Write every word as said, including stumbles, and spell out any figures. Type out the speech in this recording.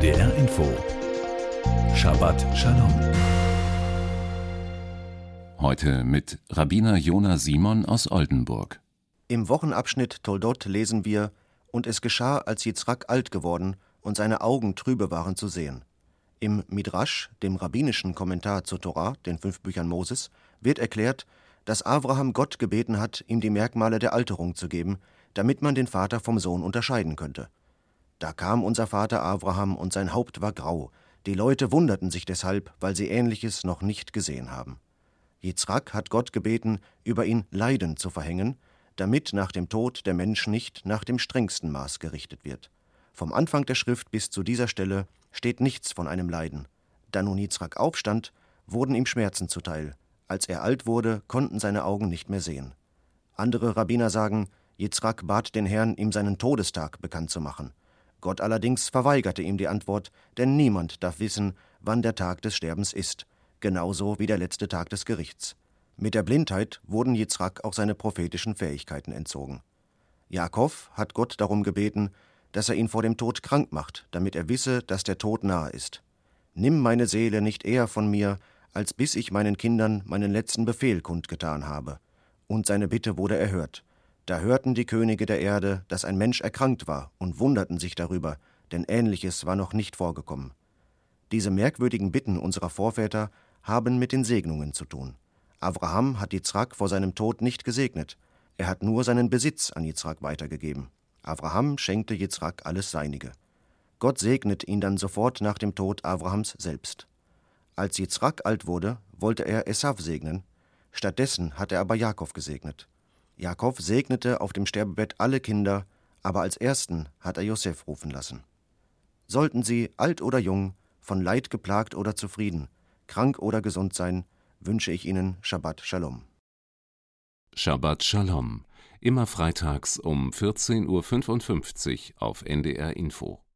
D R Info Shabbat Shalom. Heute mit Rabbiner Jona Simon aus Oldenburg. Im Wochenabschnitt Toldot lesen wir: Und es geschah, als Jitzrak alt geworden und seine Augen trübe waren zu sehen. Im Midrasch, dem rabbinischen Kommentar zur Tora, den fünf Büchern Moses, wird erklärt, dass Abraham Gott gebeten hat, ihm die Merkmale der Alterung zu geben, damit man den Vater vom Sohn unterscheiden könnte. Da kam unser Vater Abraham, und sein Haupt war grau. Die Leute wunderten sich deshalb, weil sie Ähnliches noch nicht gesehen haben. Jitzrak hat Gott gebeten, über ihn Leiden zu verhängen, damit nach dem Tod der Mensch nicht nach dem strengsten Maß gerichtet wird. Vom Anfang der Schrift bis zu dieser Stelle steht nichts von einem Leiden. Da nun Jitzrak aufstand, wurden ihm Schmerzen zuteil. Als er alt wurde, konnten seine Augen nicht mehr sehen. Andere Rabbiner sagen, Jitzrak bat den Herrn, ihm seinen Todestag bekannt zu machen. Gott allerdings verweigerte ihm die Antwort, denn niemand darf wissen, wann der Tag des Sterbens ist, genauso wie der letzte Tag des Gerichts. Mit der Blindheit wurden Jitzrak auch seine prophetischen Fähigkeiten entzogen. Jakob hat Gott darum gebeten, dass er ihn vor dem Tod krank macht, damit er wisse, dass der Tod nahe ist. Nimm meine Seele nicht eher von mir, als bis ich meinen Kindern meinen letzten Befehl kundgetan habe. Und seine Bitte wurde erhört. Da hörten die Könige der Erde, dass ein Mensch erkrankt war, und wunderten sich darüber, denn Ähnliches war noch nicht vorgekommen. Diese merkwürdigen Bitten unserer Vorväter haben mit den Segnungen zu tun. Abraham hat Jitzrak vor seinem Tod nicht gesegnet. Er hat nur seinen Besitz an Jitzrak weitergegeben. Abraham schenkte Jitzrak alles Seinige. Gott segnet ihn dann sofort nach dem Tod Abrahams selbst. Als Jitzrak alt wurde, wollte er Esav segnen. Stattdessen hat er aber Jakob gesegnet. Jakob segnete auf dem Sterbebett alle Kinder, aber als ersten hat er Josef rufen lassen. Sollten sie, alt oder jung, von Leid geplagt oder zufrieden, krank oder gesund sein, wünsche ich ihnen Shabbat Shalom. Shabbat Shalom. Immer freitags um vierzehn Uhr fünfundfünfzig auf N D R Info.